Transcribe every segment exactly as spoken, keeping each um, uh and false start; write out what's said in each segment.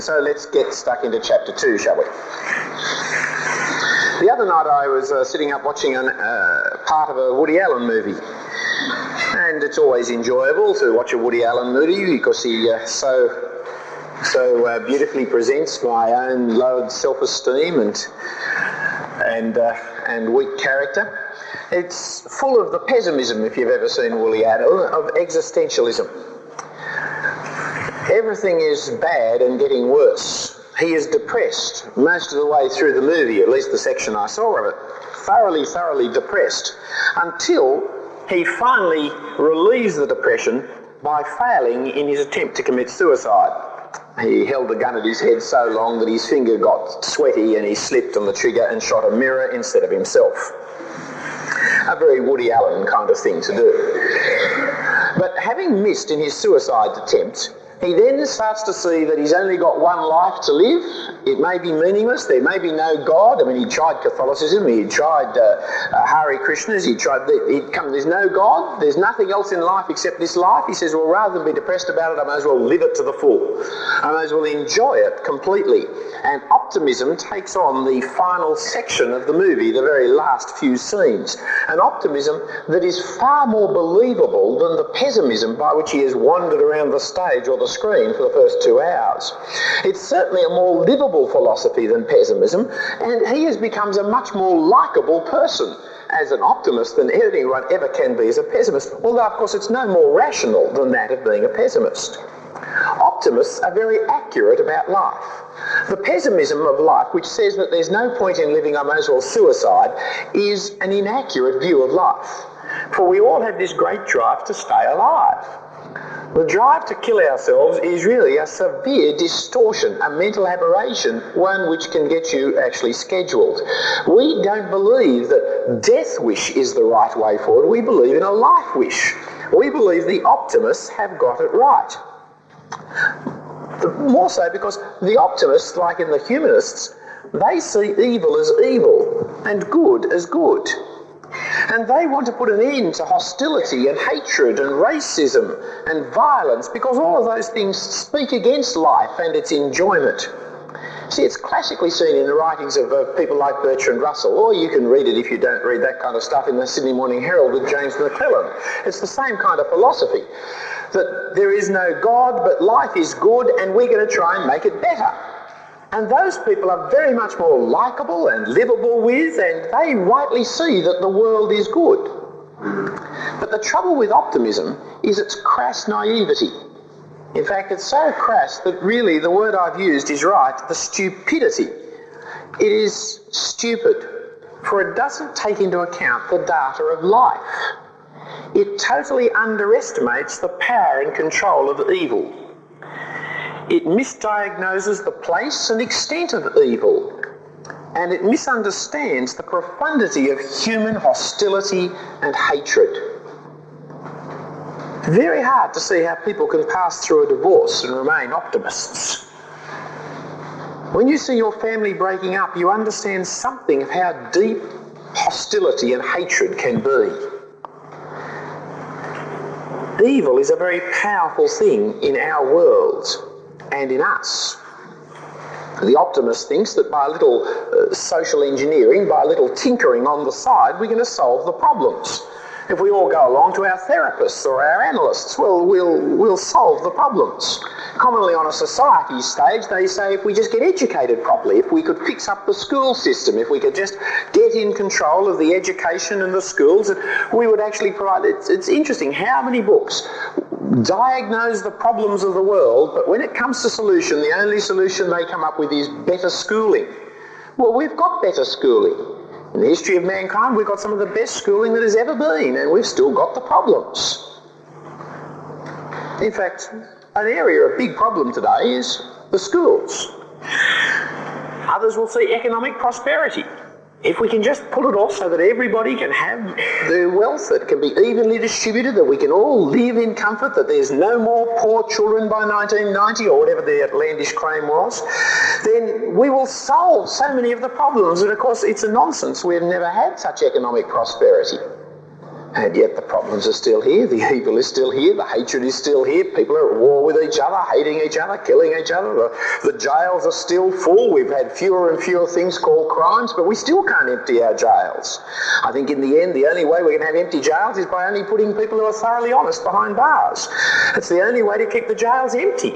So let's get stuck into chapter two, shall we? The other night I was uh, sitting up watching a uh, part of a Woody Allen movie. And it's always enjoyable to watch a Woody Allen movie because he uh, so so uh, beautifully presents my own lowered self-esteem and and uh, and weak character. It's full of the pessimism, if you've ever seen Woody Allen, of existentialism. Everything is bad and getting worse. He is depressed most of the way through the movie, at least the section I saw of it. Thoroughly, thoroughly depressed until he finally relieves the depression by failing in his attempt to commit suicide. He held the gun at his head so long that his finger got sweaty and he slipped on the trigger and shot a mirror instead of himself. A very Woody Allen kind of thing to do. But having missed in his suicide attempt, he then starts to see that he's only got one life to live. It may be meaningless. There may be no God. I mean, he tried Catholicism. He tried uh, uh, Hare Krishnas. He tried. He'd come. There's no God. There's nothing else in life except this life. He says, well, rather than be depressed about it, I might as well live it to the full. I might as well enjoy it completely. And optimism takes on the final section of the movie, the very last few scenes. An optimism that is far more believable than the pessimism by which he has wandered around the stage or the screen for the first two hours. It's certainly a more livable philosophy than pessimism, and he has becomes a much more likeable person as an optimist than anyone ever can be as a pessimist, although of course it's no more rational than that of being a pessimist. Optimists are very accurate about life. The pessimism of life, which says that there's no point in living, I may as well suicide, is an inaccurate view of life. For we all have this great drive to stay alive. The drive to kill ourselves is really a severe distortion, a mental aberration, one which can get you actually scheduled. We don't believe that death wish is the right way forward. We believe in a life wish. We believe the optimists have got it right. The, more so because the optimists, like in the humanists, they see evil as evil and good as good. And they want to put an end to hostility and hatred and racism and violence because all of those things speak against life and its enjoyment. See, it's classically seen in the writings of uh, people like Bertrand Russell, or you can read it if you don't read that kind of stuff in the Sydney Morning Herald with James McClellan. It's the same kind of philosophy, that there is no God, but life is good and we're going to try and make it better. And those people are very much more likeable and livable with, and they rightly see that the world is good. But the trouble with optimism is its crass naivety. In fact, it's so crass that really the word I've used is right, the stupidity. It is stupid, for it doesn't take into account the data of life. It totally underestimates the power and control of evil. It misdiagnoses the place and extent of evil, and it misunderstands the profundity of human hostility and hatred. Very hard to see how people can pass through a divorce and remain optimists. When you see your family breaking up, you understand something of how deep hostility and hatred can be. Evil is a very powerful thing in our world and in us. The optimist thinks that by a little uh, social engineering, by a little tinkering on the side, we're going to solve the problems. If we all go along to our therapists or our analysts, well, we'll, we'll solve the problems. Commonly on a society stage, they say if we just get educated properly, if we could fix up the school system, if we could just get in control of the education and the schools, we would actually provide... It's, it's interesting how many books diagnose the problems of the world, but when it comes to solution, the only solution they come up with is better schooling. Well, we've got better schooling. In the history of mankind, we've got some of the best schooling that has ever been, and we've still got the problems. In fact, an area of big problem today is the schools. Others will see economic prosperity. If we can just pull it off so that everybody can have their wealth, that it can be evenly distributed, that we can all live in comfort, that there's no more poor children by nineteen ninety or whatever the outlandish claim was, then we will solve so many of the problems. And of course, it's a nonsense. We've never had such economic prosperity. And yet the problems are still here, the evil is still here, the hatred is still here, people are at war with each other, hating each other, killing each other, the, the jails are still full, we've had fewer and fewer things called crimes, but we still can't empty our jails. I think in the end, the only way we can have empty jails is by only putting people who are thoroughly honest behind bars. It's the only way to keep the jails empty.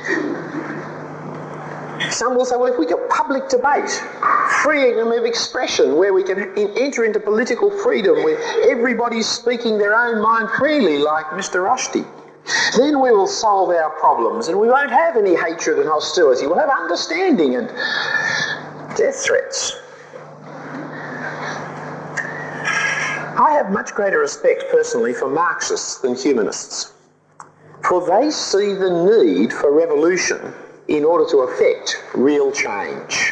Some will say, well, if we get public debate, freedom of expression, where we can in, enter into political freedom, where everybody's speaking their own mind freely, like Mister Rushdie, then we will solve our problems and we won't have any hatred and hostility. We'll have understanding and death threats. I have much greater respect personally for Marxists than humanists, for they see the need for revolution in order to effect real change.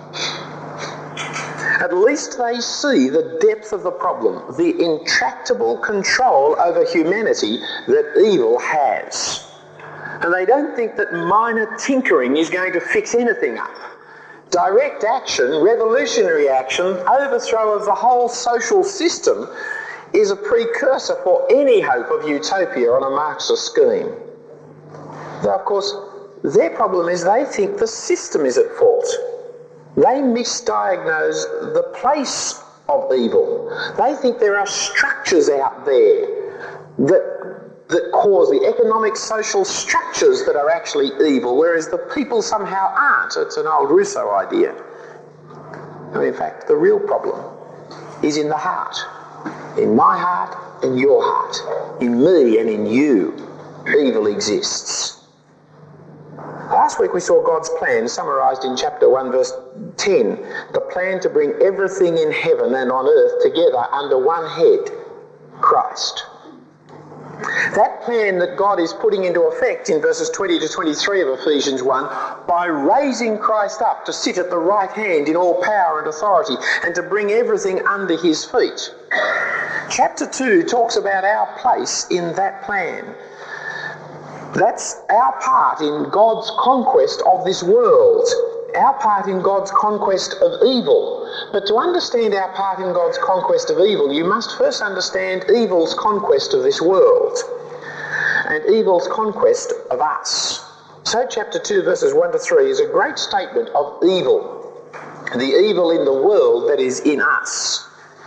At least they see the depth of the problem, the intractable control over humanity that evil has. And they don't think that minor tinkering is going to fix anything up. Direct action, revolutionary action, overthrow of the whole social system is a precursor for any hope of utopia on a Marxist scheme. Though, of course, their problem is they think the system is at fault. They misdiagnose the place of evil. They think there are structures out there that, that cause the economic, social structures that are actually evil, whereas the people somehow aren't. It's an old Rousseau idea. And in fact, the real problem is in the heart. In my heart and your heart. In me and in you, evil exists. Last week we saw God's plan summarised in chapter one verse ten, the plan to bring everything in heaven and on earth together under one head, Christ. That plan that God is putting into effect in verses twenty to twenty-three of Ephesians one by raising Christ up to sit at the right hand in all power and authority and to bring everything under his feet. Chapter two talks about our place in that plan. That's our part in God's conquest of this world, our part in God's conquest of evil. But to understand our part in God's conquest of evil, you must first understand evil's conquest of this world and evil's conquest of us. So chapter two verses one to three is a great statement of evil, the evil in the world that is in us.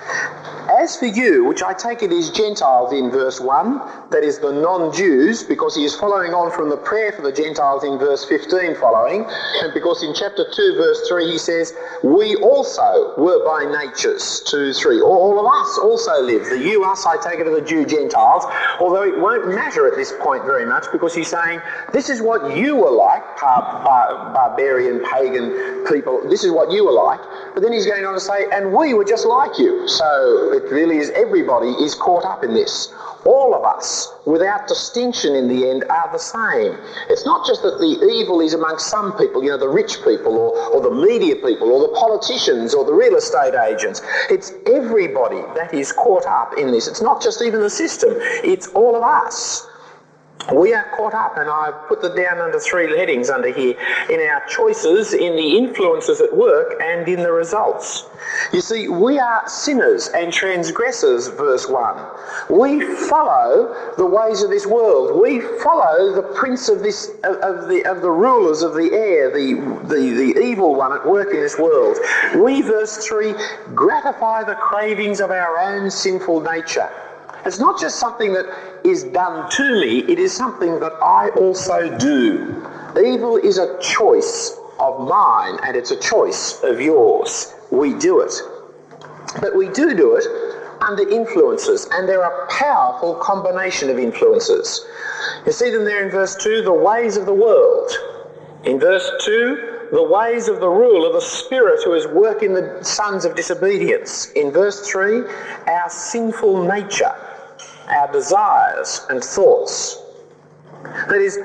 As for you, which I take it is Gentiles in verse one, that is the non-Jews, because he is following on from the prayer for the Gentiles in verse fifteen following, and because in chapter two verse three he says, we also were by natures, two, three, all of us also live. The you, us, I take it are the Jew Gentiles, although it won't matter at this point very much, because he's saying, this is what you were like, bar- bar- barbarian, pagan people, this is what you were like, but then he's going on to say, and we were just like you. So it really is, everybody is caught up in this. All of us, without distinction in the end, are the same. It's not just that the evil is among some people, you know, the rich people or, or the media people or the politicians or the real estate agents. It's everybody that is caught up in this. It's not just even the system. It's all of us. We are caught up, and I've put them down under three headings under here, in our choices, in the influences at work, and in the results. You see, we are sinners and transgressors, verse one. We follow the ways of this world. We follow the prince of this of, of the of the rulers of the air, the, the, the evil one at work in this world. We, verse three, gratify the cravings of our own sinful nature. It's not just something that is done to me, it is something that I also do. Evil is a choice of mine, and it's a choice of yours. We do it. But we do do it under influences, and there are a powerful combination of influences. You see them there in verse two, the ways of the world. In verse two, the ways of the ruler, the spirit who is working the sons of disobedience. In verse three, our sinful nature, our desires and thoughts. That is,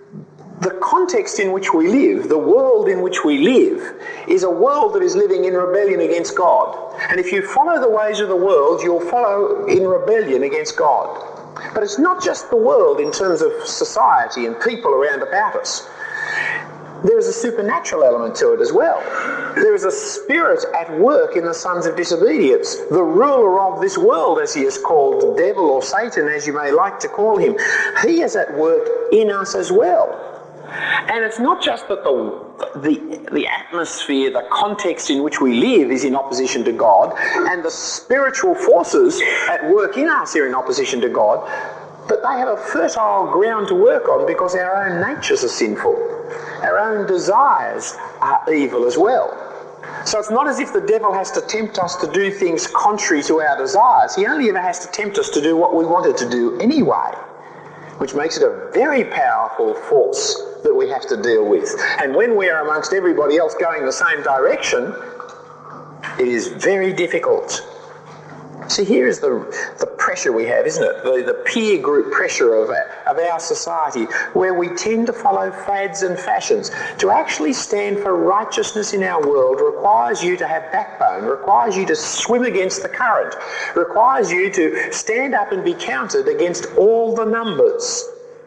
the context in which we live, the world in which we live, is a world that is living in rebellion against God. And if you follow the ways of the world, you'll follow in rebellion against God. But it's not just the world in terms of society and people around about us. there is a supernatural element to it as well. There is a spirit at work in the sons of disobedience. The ruler of this world, as he is called, the devil or Satan, as you may like to call him, he is at work in us as well. And it's not just that the, the, the atmosphere, the context in which we live is in opposition to God, and the spiritual forces at work in us are in opposition to God, but they have a fertile ground to work on because our own natures are sinful. Our own desires are evil as well. So it's not as if the devil has to tempt us to do things contrary to our desires. He only ever has to tempt us to do what we wanted to do anyway, which makes it a very powerful force that we have to deal with. And when we are amongst everybody else going the same direction, it is very difficult. See, here is the, the pressure we have, isn't it? The, the peer group pressure of our, of our society, where we tend to follow fads and fashions. To actually stand for righteousness in our world requires you to have backbone, requires you to swim against the current, requires you to stand up and be counted against all the numbers.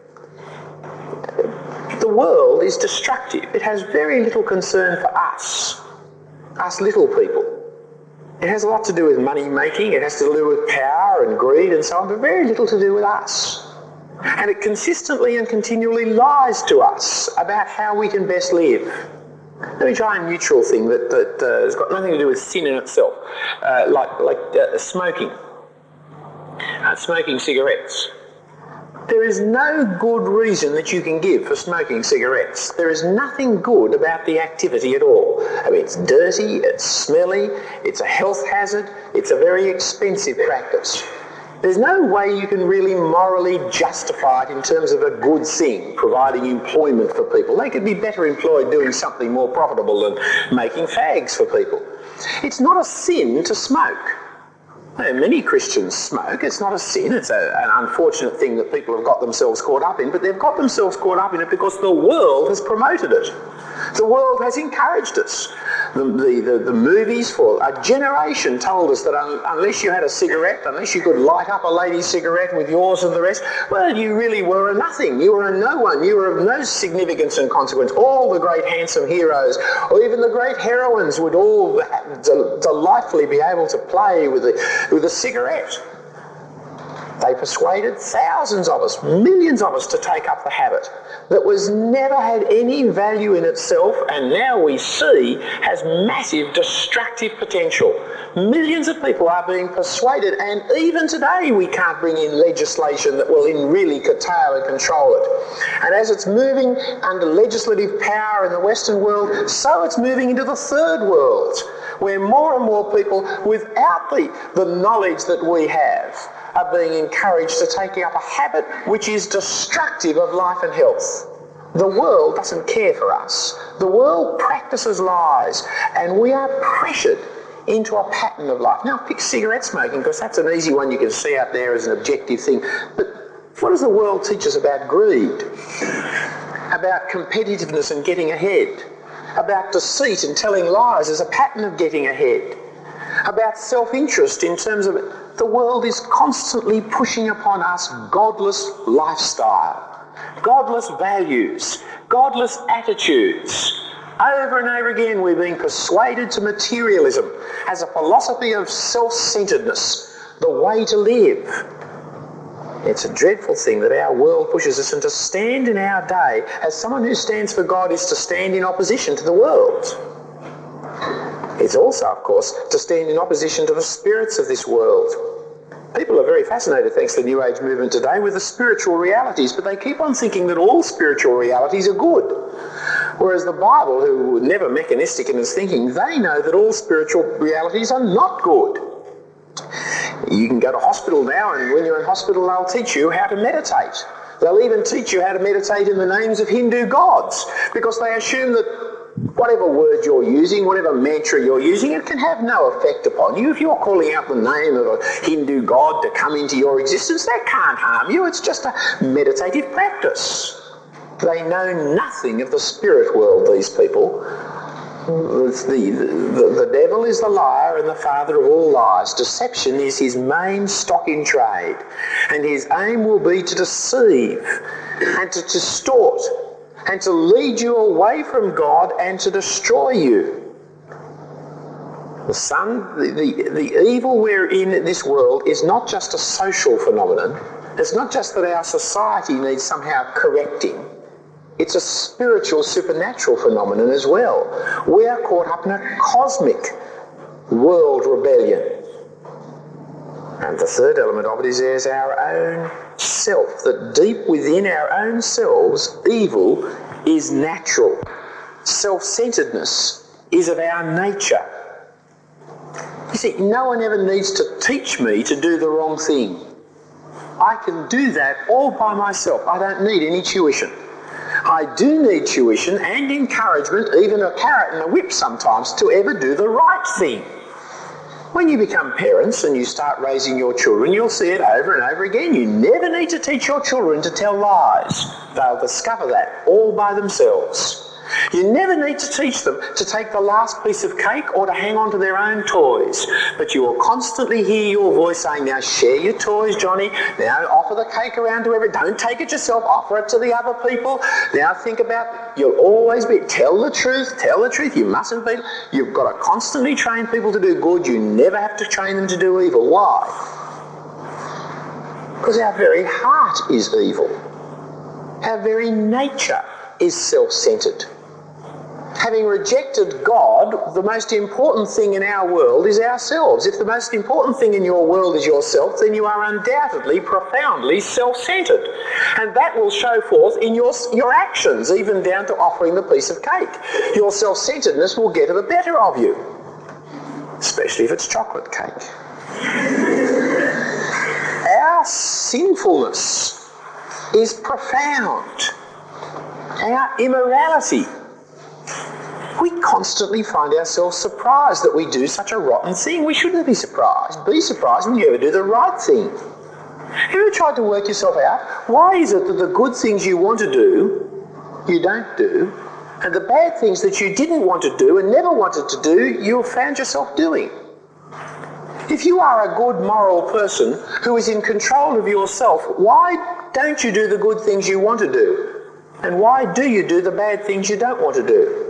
The world is destructive. It has very little concern for us, us little people. It has a lot to do with money making, it has to do with power and greed and so on, but very little to do with us. And it consistently and continually lies to us about how we can best live. Let me try a neutral thing that, that uh, has got nothing to do with sin in itself, uh, like, like uh, smoking, uh, smoking cigarettes. There is no good reason that you can give for smoking cigarettes. There is nothing good about the activity at all. I mean, it's dirty, it's smelly, it's a health hazard, it's a very expensive practice. There's no way you can really morally justify it in terms of a good thing, providing employment for people. They could be better employed doing something more profitable than making fags for people. It's not a sin to smoke. Many Christians smoke. It's not a sin. It's a, an unfortunate thing that people have got themselves caught up in, but they've got themselves caught up in it because the world has promoted it. The world has encouraged us. The, the, the, the movies for a generation told us that un, unless you had a cigarette, unless you could light up a lady's cigarette with yours and the rest, well, you really were a nothing. You were a no one. You were of no significance and consequence. All the great handsome heroes, or even the great heroines, would all de- delightfully be able to play with a, with a cigarette. They persuaded thousands of us, millions of us, to take up the habit that was never had any value in itself, and now we see has massive destructive potential. Millions of people are being persuaded, and even today we can't bring in legislation that will in really curtail and control it. And as it's moving under legislative power in the Western world, so it's moving into the third world, where more and more people, without the, the knowledge that we have, are being encouraged to take up a habit which is destructive of life and health. The world doesn't care for us. The world practices lies, and we are pressured into a pattern of life. Now, pick cigarette smoking, because that's an easy one you can see out there as an objective thing. But what does the world teach us about greed? About competitiveness and getting ahead? About deceit and telling lies as a pattern of getting ahead? About self-interest in terms of the world is constantly pushing upon us godless lifestyle, godless values, godless attitudes. Over and over again we're being persuaded to materialism as a philosophy of self-centeredness, the way to live. It's a dreadful thing that our world pushes us, and to stand in our day as someone who stands for God is to stand in opposition to the world. It's also, of course, to stand in opposition to the spirits of this world. People are very fascinated, thanks to the New Age movement today, with the spiritual realities, but they keep on thinking that all spiritual realities are good. Whereas the Bible, who were never mechanistic in its thinking, they know that all spiritual realities are not good. You can go to hospital now, and when you're in hospital, they'll teach you how to meditate. They'll even teach you how to meditate in the names of Hindu gods, because they assume that whatever word you're using, whatever mantra you're using, it can have no effect upon you. If you're calling out the name of a Hindu god to come into your existence, that can't harm you. It's just a meditative practice. They know nothing of the spirit world, these people. The, the, the devil is the liar and the father of all lies. Deception is his main stock in trade, and his aim will be to deceive and to distort and to lead you away from God and to destroy you. The son, the, the, the evil we're in this world is not just a social phenomenon. It's not just that our society needs somehow correcting. It's a spiritual, supernatural phenomenon as well. We are caught up in a cosmic world rebellion. And the third element of it is there's our own self, that deep within our own selves, evil is natural. Self-centeredness is of our nature. You see, no one ever needs to teach me to do the wrong thing. I can do that all by myself. I don't need any tuition. I do need tuition and encouragement, even a carrot and a whip sometimes, to ever do the right thing. When you become parents and you start raising your children, you'll see it over and over again. You never need to teach your children to tell lies. They'll discover that all by themselves. You never need to teach them to take the last piece of cake or to hang on to their own toys. But you will constantly hear your voice saying, now share your toys, Johnny. Now offer the cake around to everyone. Don't take it yourself. Offer it to the other people. Now think about, you'll always be, tell the truth, tell the truth. You mustn't be, you've got to constantly train people to do good. You never have to train them to do evil. Why? Because our very heart is evil. Our very nature is self-centered. Having rejected God, the most important thing in our world is ourselves. If the most important thing in your world is yourself, then you are undoubtedly profoundly self-centered. And that will show forth in your, your actions, even down to offering the piece of cake. Your self-centeredness will get the better of you, especially if it's chocolate cake. Our sinfulness is profound. Our immorality. We constantly find ourselves surprised that we do such a rotten thing. We shouldn't be surprised. Be surprised when you ever do the right thing. Have you ever tried to work yourself out? Why is it that the good things you want to do, you don't do, and the bad things that you didn't want to do and never wanted to do, you have found yourself doing? If you are a good moral person who is in control of yourself, why don't you do the good things you want to do? And why do you do the bad things you don't want to do?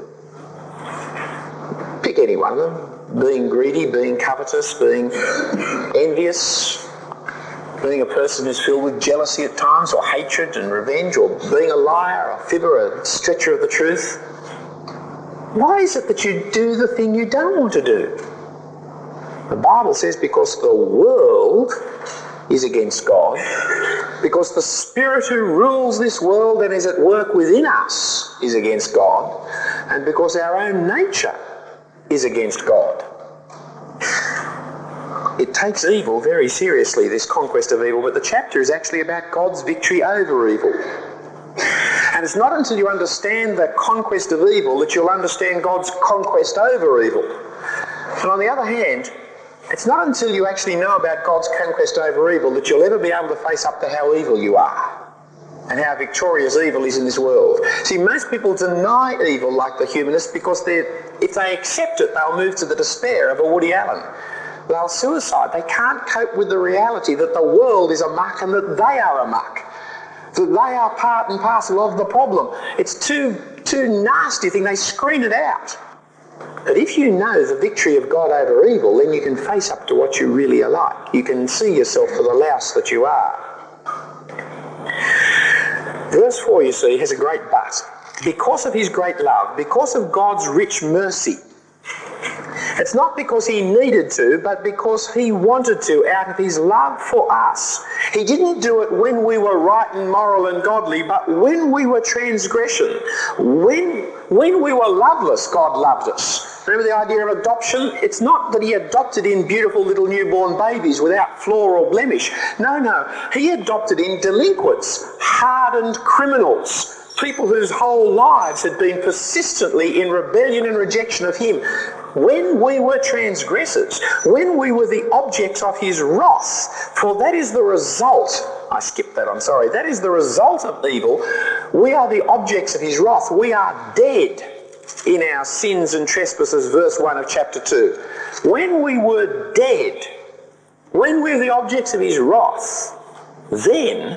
Pick any one of them. Being greedy, being covetous, being envious, being a person who's filled with jealousy at times, or hatred and revenge, or being a liar, a fibber, a stretcher of the truth. Why is it that you do the thing you don't want to do? The Bible says because the world is against God, because the Spirit who rules this world and is at work within us is against God, and because our own nature is against God. It takes evil very seriously, this conquest of evil, but the chapter is actually about God's victory over evil. And it's not until you understand the conquest of evil that you'll understand God's conquest over evil. And on the other hand, it's not until you actually know about God's conquest over evil that you'll ever be able to face up to how evil you are and how victorious evil is in this world. See, most people deny evil like the humanists because if they accept it, they'll move to the despair of a Woody Allen. They'll suicide. They can't cope with the reality that the world is a muck and that they are a muck. That they are part and parcel of the problem. It's too, too nasty a thing. They screen it out. But if you know the victory of God over evil, then you can face up to what you really are like. You can see yourself for the louse that you are. Verse four, you see, has a great but. Because of his great love, because of God's rich mercy. It's not because he needed to, but because he wanted to, out of his love for us. He didn't do it when we were right and moral and godly, but when we were transgression. When, when we were loveless, God loved us. Remember the idea of adoption? It's not that he adopted in beautiful little newborn babies without flaw or blemish. No, no. He adopted in delinquents, hardened criminals, people whose whole lives had been persistently in rebellion and rejection of him. When we were transgressors, when we were the objects of his wrath, for that is the result, I skipped that, I'm sorry, that is the result of evil. We are the objects of his wrath. We are dead in our sins and trespasses, verse one of chapter two. When we were dead, when we were the objects of his wrath, then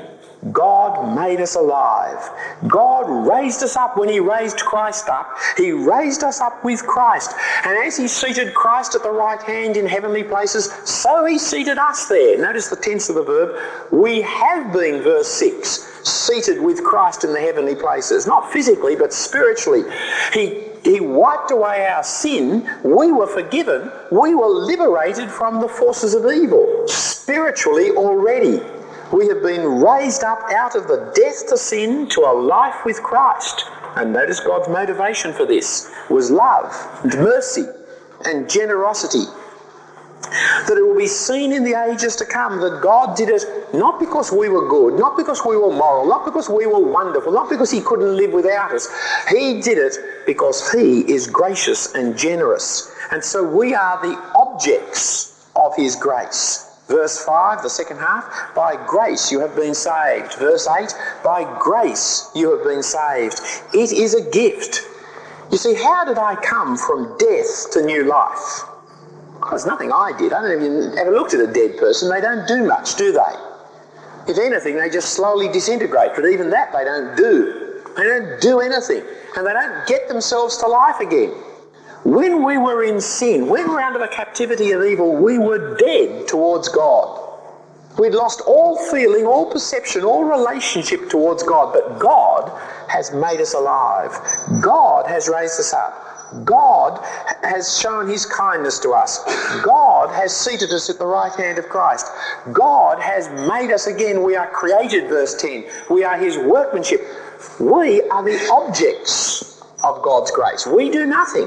God made us alive. God raised us up when he raised Christ up. He raised us up with Christ. And as he seated Christ at the right hand in heavenly places, so he seated us there. Notice the tense of the verb. We have been, verse six, seated with Christ in the heavenly places. Not physically, but spiritually. He, he wiped away our sin. We were forgiven. We were liberated from the forces of evil. Spiritually already. We have been raised up out of the death to sin to a life with Christ. And notice God's motivation for this was love and mercy and generosity. That it will be seen in the ages to come that God did it not because we were good, not because we were moral, not because we were wonderful, not because he couldn't live without us. He did it because he is gracious and generous. And so we are the objects of his grace. Verse five, the second half, by grace you have been saved. Verse eight, by grace you have been saved. It is a gift. You see, how did I come from death to new life? Well, there's nothing I did. I don't even ever looked at a dead person. They don't do much, do they? If anything, they just slowly disintegrate. But even that they don't do. They don't do anything. And they don't get themselves to life again. When we were in sin, when we were under the captivity of evil, we were dead towards God. We'd lost all feeling, all perception, all relationship towards God. But God has made us alive. God has raised us up. God has shown his kindness to us. God has seated us at the right hand of Christ. God has made us again. We are created, verse ten. We are his workmanship. We are the objects of God's grace. We do nothing.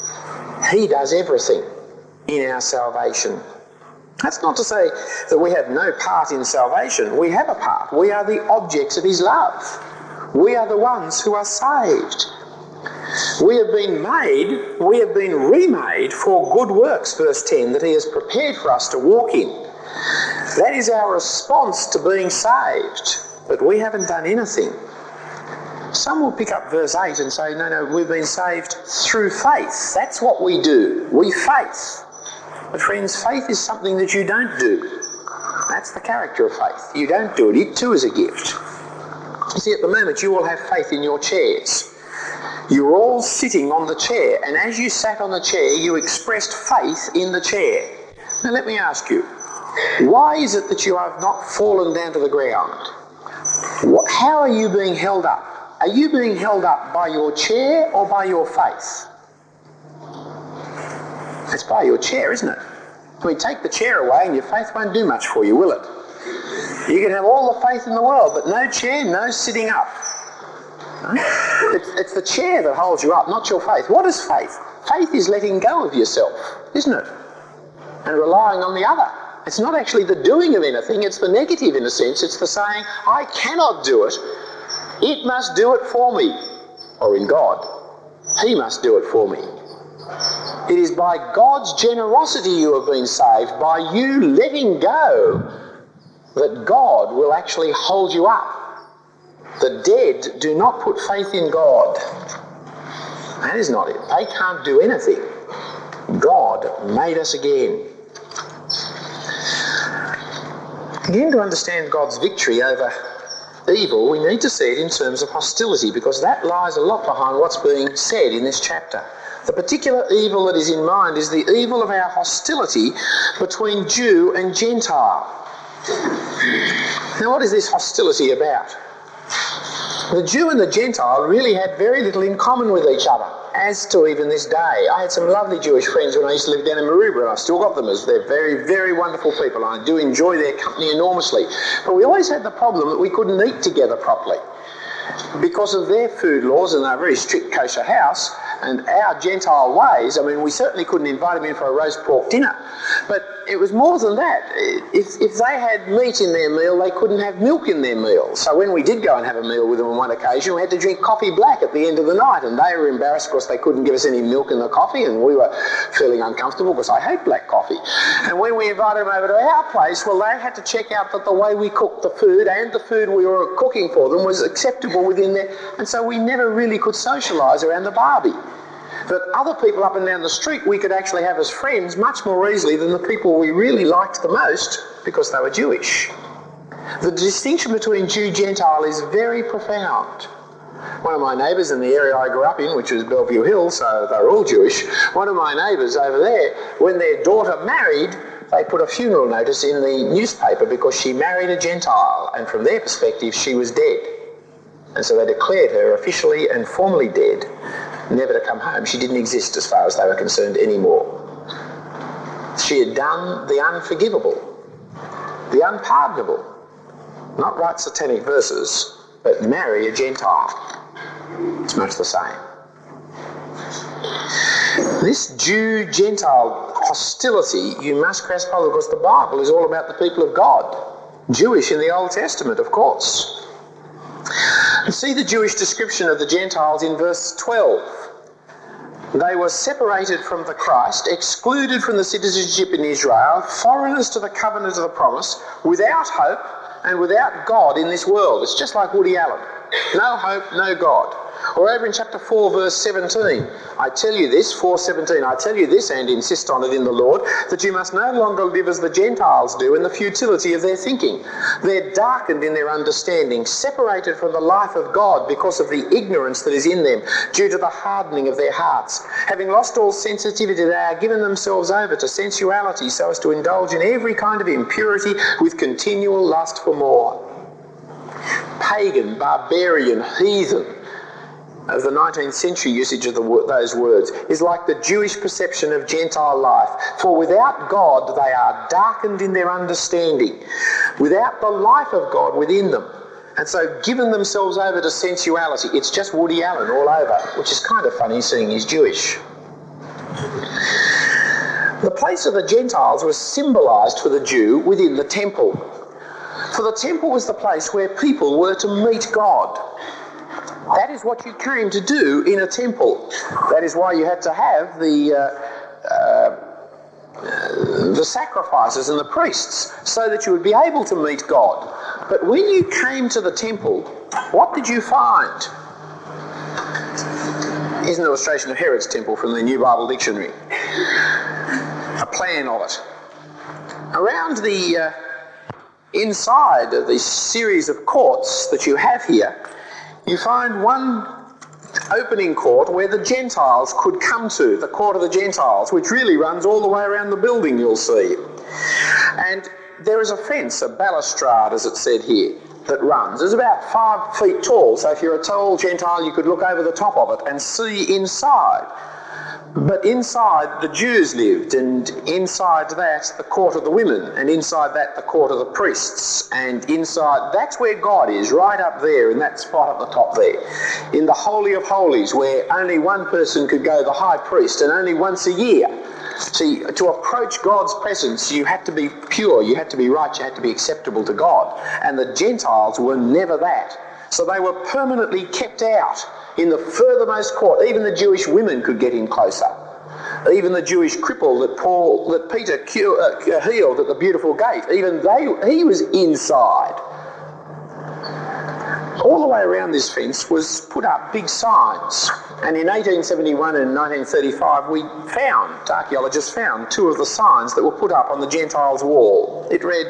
He does everything in our salvation. That's not to say that we have no part in salvation. We have a part. We are the objects of his love. We are the ones who are saved. We have been made, we have been remade for good works, verse ten, that he has prepared for us to walk in. That is our response to being saved. But we haven't done anything. Some will pick up verse eight and say, no, no, we've been saved through faith. That's what we do. We faith. But friends, faith is something that you don't do. That's the character of faith. You don't do it. It too is a gift. You see, at the moment you all have faith in your chairs. You're all sitting on the chair, and as you sat on the chair, you expressed faith in the chair. Now let me ask you, why is it that you have not fallen down to the ground? How are you being held up? Are you being held up by your chair or by your faith? It's by your chair, isn't it? I mean, take the chair away and your faith won't do much for you, will it? You can have all the faith in the world, but no chair, no sitting up. It's, it's the chair that holds you up, not your faith. What is faith? Faith is letting go of yourself, isn't it? And relying on the other. It's not actually the doing of anything, it's the negative in a sense. It's the saying, I cannot do it. It must do it for me. Or in God, he must do it for me. It is by God's generosity you have been saved, by you letting go, that God will actually hold you up. The dead do not put faith in God. That is not it. They can't do anything. God made us again. Again, to understand God's victory over evil, we need to see it in terms of hostility, because that lies a lot behind what's being said in this chapter. The particular evil that is in mind is the evil of our hostility between Jew and Gentile. Now, what is this hostility about? The Jew and the Gentile really had very little in common with each other, as to even this day. I had some lovely Jewish friends when I used to live down in Maroubra, and I've still got them, as they're very, very wonderful people, and I do enjoy their company enormously. But we always had the problem that we couldn't eat together properly because of their food laws, and they're a very strict kosher house, and our Gentile ways. I mean, we certainly couldn't invite them in for a roast pork dinner. But it was more than that. If, if they had meat in their meal, they couldn't have milk in their meal. So when we did go and have a meal with them on one occasion, we had to drink coffee black at the end of the night. And they were embarrassed because they couldn't give us any milk in the coffee, and we were feeling uncomfortable because I hate black coffee. And when we invited them over to our place, well, they had to check out that the way we cooked the food and the food we were cooking for them was acceptable within there. And so we never really could socialise around the barbie. But other people up and down the street we could actually have as friends much more easily than the people we really liked the most because they were Jewish. The distinction between Jew-Gentile is very profound. One of my neighbours in the area I grew up in, which was Bellevue Hill, so they were all Jewish, one of my neighbours over there, when their daughter married, they put a funeral notice in the newspaper because she married a Gentile, and from their perspective she was dead. And so they declared her officially and formally dead, never to come home. She didn't exist as far as they were concerned anymore. She had done the unforgivable, the unpardonable. Not write satanic verses, but marry a Gentile. It's much the same. This Jew-Gentile hostility you must grasp hold of, because the Bible is all about the people of God. Jewish in the Old Testament, of course. You see the Jewish description of the Gentiles in verse twelve. They were separated from the Christ, excluded from the citizenship in Israel, foreigners to the covenant of the promise, without hope and without God in this world. It's just like Woody Allen. No hope, no God. Or over in chapter four, verse seventeen, I tell you this, four seventeen, I tell you this and insist on it in the Lord, that you must no longer live as the Gentiles do in the futility of their thinking. They're darkened in their understanding, separated from the life of God because of the ignorance that is in them, due to the hardening of their hearts. Having lost all sensitivity, they are given themselves over to sensuality so as to indulge in every kind of impurity with continual lust for more. Pagan, barbarian, heathen, as the nineteenth century usage of the, those words, is like the Jewish perception of Gentile life. For without God, they are darkened in their understanding, without the life of God within them. And so given themselves over to sensuality. It's just Woody Allen all over, which is kind of funny seeing he's Jewish. The place of the Gentiles was symbolised for the Jew within the temple. For the temple was the place where people were to meet God. That is what you came to do in a temple. That is why you had to have the uh, uh, the sacrifices and the priests, so that you would be able to meet God. But when you came to the temple, what did you find? Here's an illustration of Herod's temple from the New Bible Dictionary. A plan of it. Around the uh, inside of this series of courts that you have here, you find one opening court where the Gentiles could come to, the court of the Gentiles, which really runs all the way around the building, you'll see. And there is a fence, a balustrade, as it said here, that runs. It's about five feet tall, so if you're a tall Gentile, you could look over the top of it and see inside. But inside the Jews lived, and inside that the court of the women, and inside that the court of the priests, and inside, that's where God is, right up there in that spot at the top there, in the Holy of Holies, where only one person could go, the high priest, and only once a year. See, to approach God's presence, you had to be pure, you had to be right, you had to be acceptable to God, and the Gentiles were never that. So they were permanently kept out in the furthermost court. Even the Jewish women could get in closer. Even the Jewish cripple that Paul, that Peter cure, uh, healed at the beautiful gate, even they, he was inside. All the way around this fence was put up big signs. And in eighteen seventy-one and nineteen thirty-five, we found, archaeologists found, two of the signs that were put up on the Gentiles' wall. It read,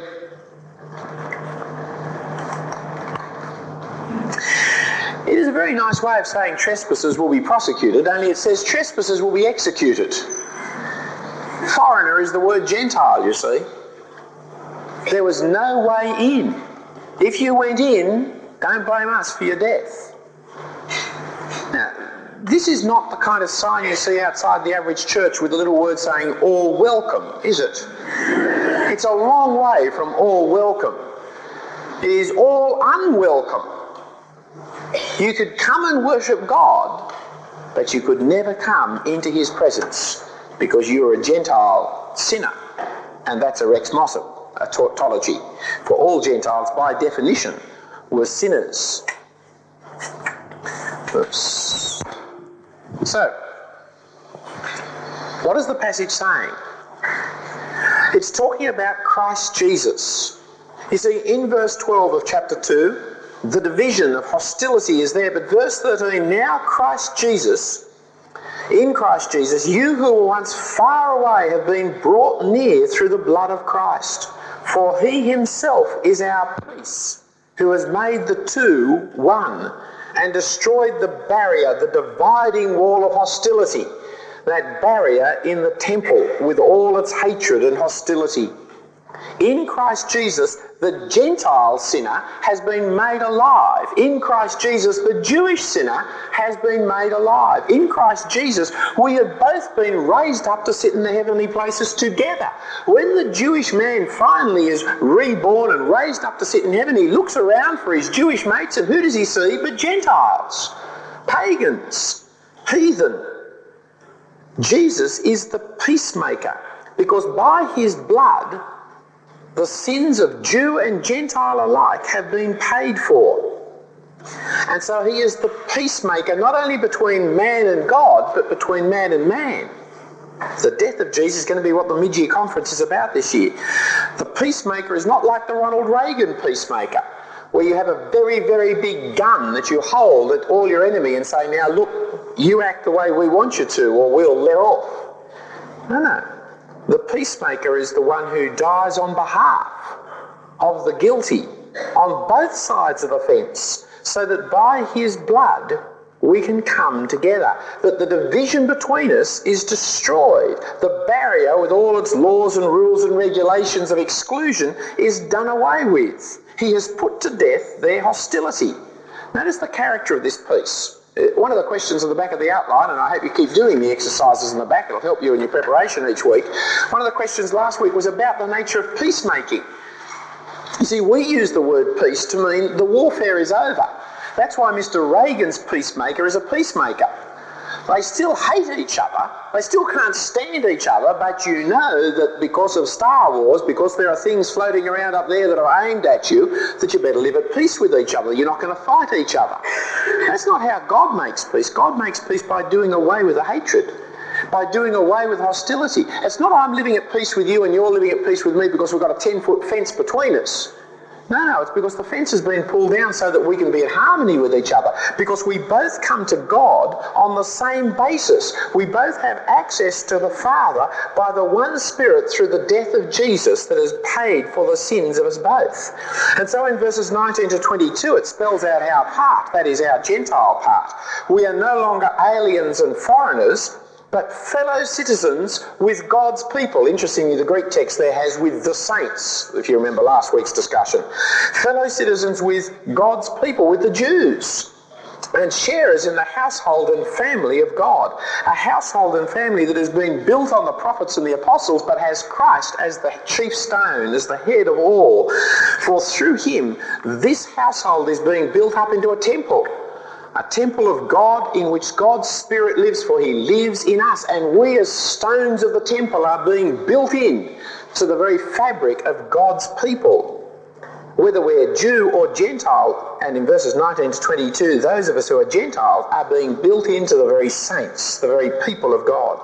it is a very nice way of saying trespassers will be prosecuted, only it says trespassers will be executed. Foreigner is the word Gentile, you see. There was no way in. If you went in, don't blame us for your death. Now, this is not the kind of sign you see outside the average church with a little word saying, all welcome, is it? It's a long way from all welcome. It is all unwelcome. You could come and worship God, but you could never come into his presence because you are a Gentile sinner. And that's a Rex Mossop, a tautology. For all Gentiles, by definition, were sinners. Oops. So, what is the passage saying? It's talking about Christ Jesus. You see, in verse twelve of chapter two, the division of hostility is there, but verse thirteen, now Christ Jesus, in Christ Jesus, you who were once far away have been brought near through the blood of Christ. For he himself is our peace, who has made the two one, and destroyed the barrier, the dividing wall of hostility, that barrier in the temple with all its hatred and hostility. In Christ Jesus, the Gentile sinner has been made alive. In Christ Jesus, the Jewish sinner has been made alive. In Christ Jesus, we have both been raised up to sit in the heavenly places together. When the Jewish man finally is reborn and raised up to sit in heaven, he looks around for his Jewish mates, and who does he see but Gentiles, pagans, heathen. Jesus is the peacemaker, because by his blood, the sins of Jew and Gentile alike have been paid for. And so he is the peacemaker, not only between man and God, but between man and man. The death of Jesus is going to be what the mid-year conference is about this year. The peacemaker is not like the Ronald Reagan peacemaker, where you have a very, very big gun that you hold at all your enemy and say, now look, you act the way we want you to, or we'll let off. No, no. The peacemaker is the one who dies on behalf of the guilty on both sides of the fence, so that by his blood we can come together, that the division between us is destroyed. The barrier with all its laws and rules and regulations of exclusion is done away with. He has put to death their hostility. Notice the character of this piece. One of the questions at the back of the outline, and I hope you keep doing the exercises in the back, it'll help you in your preparation each week. One of the questions last week was about the nature of peacemaking. You see, we use the word peace to mean the warfare is over. That's why Mister Reagan's peacemaker is a peacemaker. They still hate each other, they still can't stand each other, but you know that because of Star Wars, because there are things floating around up there that are aimed at you, that you better live at peace with each other. You're not going to fight each other. That's not how God makes peace. God makes peace by doing away with the hatred, by doing away with hostility. It's not I'm living at peace with you and you're living at peace with me because we've got a ten-foot fence between us. No, no, it's because the fence has been pulled down so that we can be in harmony with each other, because we both come to God on the same basis. We both have access to the Father by the one Spirit through the death of Jesus that has paid for the sins of us both. And so in verses nineteen to twenty-two, it spells out our part, that is our Gentile part. We are no longer aliens and foreigners, but fellow citizens with God's people. Interestingly, the Greek text there has with the saints, if you remember last week's discussion. Fellow citizens with God's people, with the Jews, and sharers in the household and family of God. A household and family that has been built on the prophets and the apostles, but has Christ as the chief stone, as the head of all. For through him, this household is being built up into a temple. A temple of God in which God's Spirit lives, for he lives in us, and we as stones of the temple are being built in to the very fabric of God's people. Whether we're Jew or Gentile, and in verses nineteen to twenty-two, those of us who are Gentiles are being built into the very saints, the very people of God.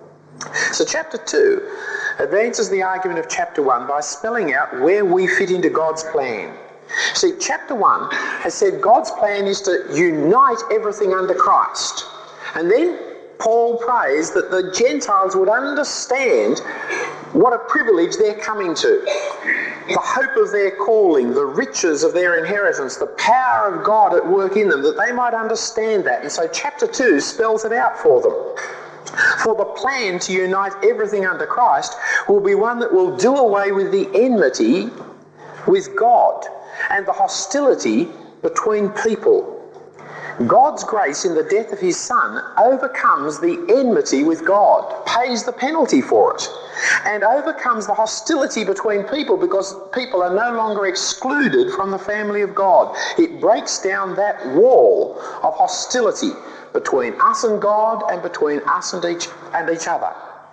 So chapter two advances the argument of chapter one by spelling out where we fit into God's plan. See, chapter one has said God's plan is to unite everything under Christ. And then Paul prays that the Gentiles would understand what a privilege they're coming to. The hope of their calling, the riches of their inheritance, the power of God at work in them, that they might understand that. And so chapter two spells it out for them. For the plan to unite everything under Christ will be one that will do away with the enmity with God and the hostility between people. God's grace in the death of his Son overcomes the enmity with God, pays the penalty for it, and overcomes the hostility between people, because people are no longer excluded from the family of God. It breaks down that wall of hostility between us and God and between us and each, and each other.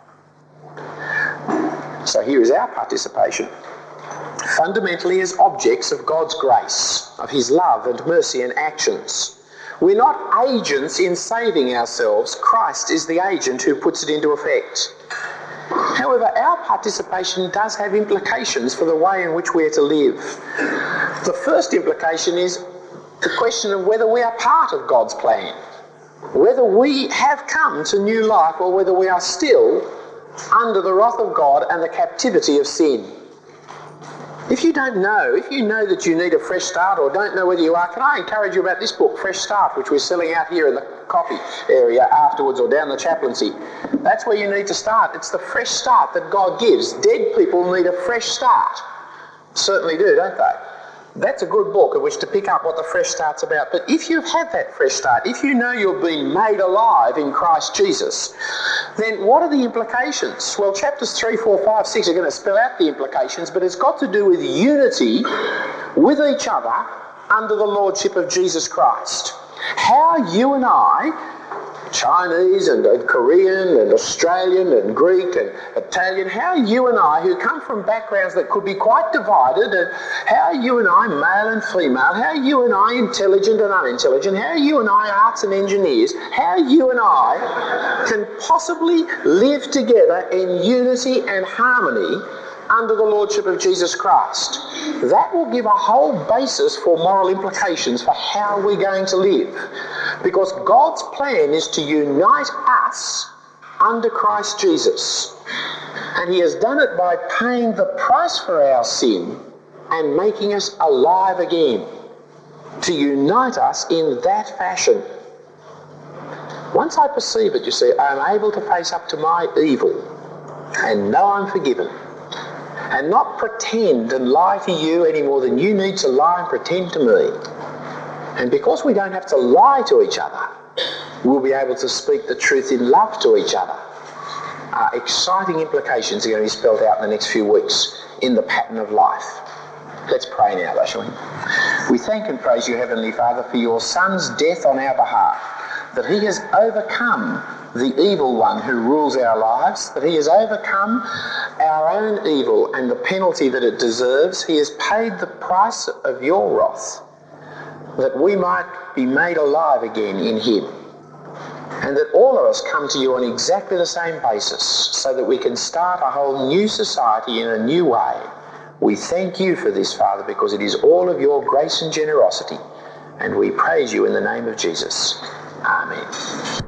So here is our participation. Fundamentally as objects of God's grace, of his love and mercy and actions. We're not agents in saving ourselves. Christ is the agent who puts it into effect. However, our participation does have implications for the way in which we are to live. The first implication is the question of whether we are part of God's plan, whether we have come to new life or whether we are still under the wrath of God and the captivity of sin. If you don't know, if you know that you need a fresh start or don't know whether you are, can I encourage you about this book, Fresh Start, which we're selling out here in the coffee area afterwards or down the chaplaincy. That's where you need to start. It's the fresh start that God gives. Dead people need a fresh start. Certainly do, don't they? That's a good book of which to pick up what the fresh start's about. But if you've had that fresh start, if you know you've been made alive in Christ Jesus, then what are the implications? Well, chapters three, four, five, six are going to spell out the implications, but it's got to do with unity with each other under the lordship of Jesus Christ. How you and I, Chinese and, and Korean and Australian and Greek and Italian, how you and I, who come from backgrounds that could be quite divided, and how you and I, male and female, how you and I, intelligent and unintelligent, how you and I, arts and engineers, how you and I can possibly live together in unity and harmony under the lordship of Jesus Christ. That will give a whole basis for moral implications for how we're going to live. Because God's plan is to unite us under Christ Jesus. And he has done it by paying the price for our sin and making us alive again. To unite us in that fashion. Once I perceive it, you see, I am able to face up to my evil and know I'm forgiven. And not pretend and lie to you any more than you need to lie and pretend to me. And because we don't have to lie to each other, we'll be able to speak the truth in love to each other. Uh, exciting implications are going to be spelled out in the next few weeks in the pattern of life. Let's pray now, though, shall we? We thank and praise you, Heavenly Father, for your Son's death on our behalf, that he has overcome the evil one who rules our lives, that he has overcome our own evil and the penalty that it deserves. He has paid the price of your wrath, that we might be made alive again in him, and that all of us come to you on exactly the same basis, so that we can start a whole new society in a new way. We thank you for this, Father, because it is all of your grace and generosity, and we praise you in the name of Jesus. Amen.